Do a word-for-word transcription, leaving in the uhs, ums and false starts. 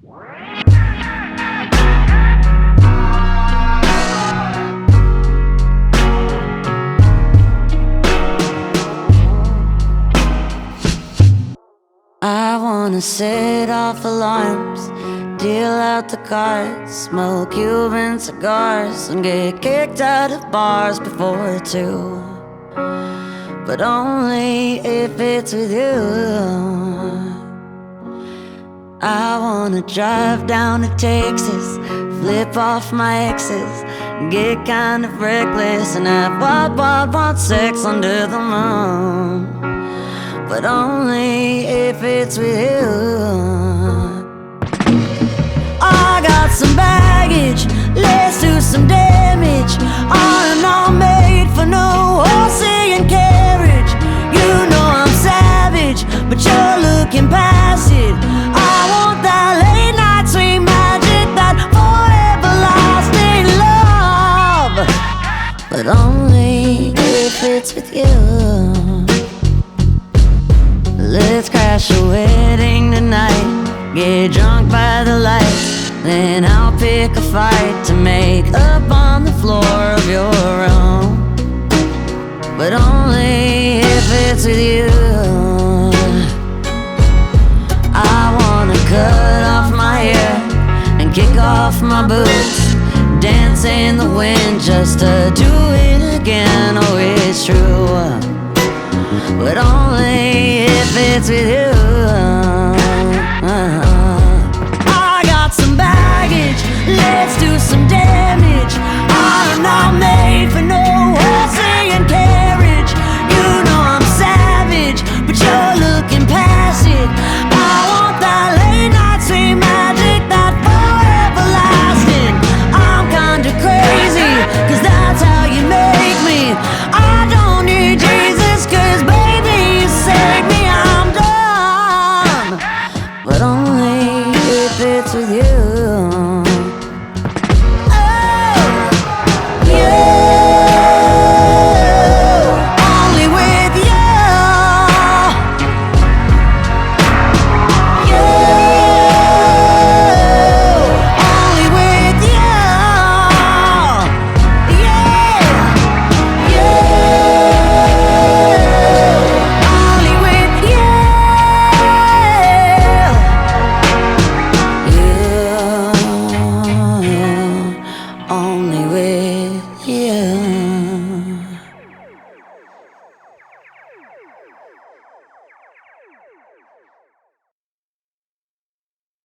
I wanna set off alarms, deal out the cards, smoke Cuban cigars, and get kicked out of bars before two. But only if it's with you. I wanna drive down to Texas, flip off my exes, get kind of reckless, and have wild, wild, wild sex under the moon. But only if it's with you. I got some baggage, let's do some damage. I'm not made for no horsey and carriage. You know I'm savage, but you're looking past it. I want that late night sweet magic, that forever lasting love. But only if it's with you. Let's crash a wedding tonight, get drunk by the lights, then I'll pick a fight to make up on the floor of your room. But only if it's with you. I wanna cut off my hair and kick off my boots, dance in the wind just to do it again. Oh, it's true, but only if it's with you. I got some baggage, let's do some damage. I'm not made for no horsey and carriage. You know I'm savage, but you're looking past it. I want that late night sweet magic, that forever lasting. I'm kinda crazy, cause that's how you make me. I don't need Jesus, cause baby you saved me. I'm done, but only if it's with you.